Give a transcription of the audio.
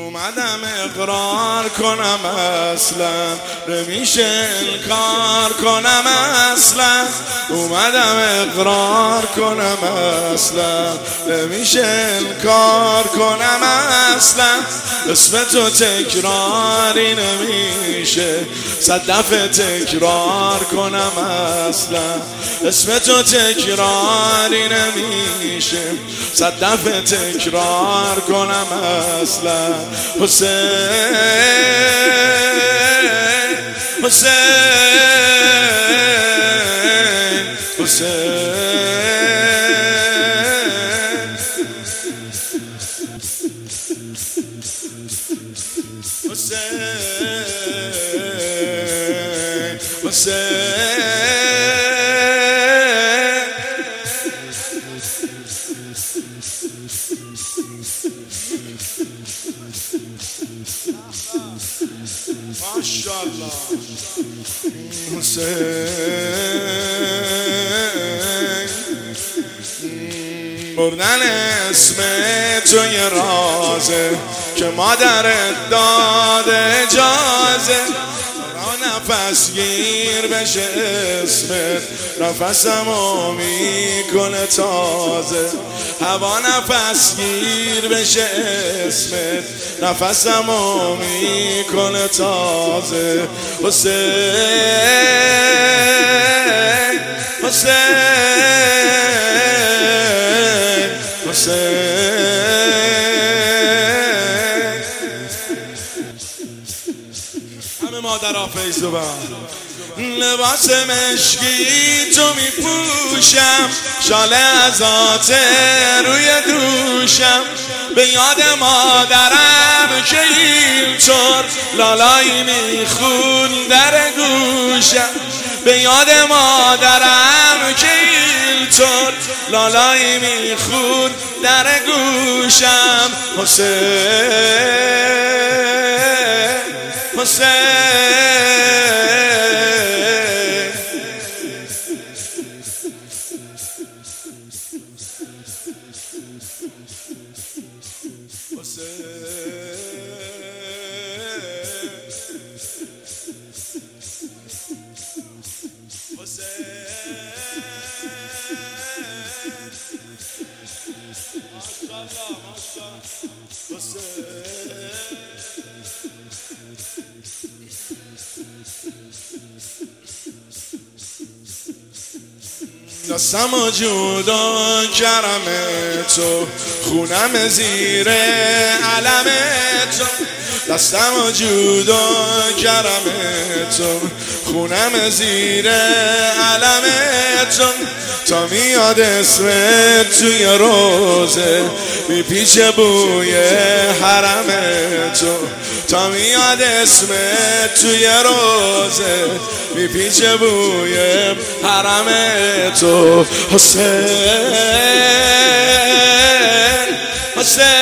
اومدم اقرار کنم اصلا نمیشه انکار کنم اصلا اومدم اقرار کنم اصلا نمیشه انکار کنم اصلا اسم تو تکراری نمیشه 100 دفعه تکرار کنم اصلا اسم تو تکراری نمیشه 100 دفعه تکرار کنم اصلا حسین حسین حسین حسین حسین ماشاءالله حسین بردن اسم تو یه رازه که مادرت داده اجازه نفس گیر بشه اسمت نفسمو میکنه تازه هوا نفس گیر بشه اسمت نفسمو میکنه تازه حسین حسین حسین همه مادرها فیض و لباس مشکی تو میپوشم شال ازات روی دوشم به یاد مادرم که اینطور لالایی میخون در گوشم به یاد مادرم که اینطور لالایی میخون در گوشم حسین حسین دستمو جدا کردم تو خونم زیر علم تو دستمو جدا کردم تو خونم زیر علم تو تا میاد اسمت توی روزه میپیچه بوی حرم تو تا میاد اسمت توی روزه میپیچه بوی حرم تو حسین حسین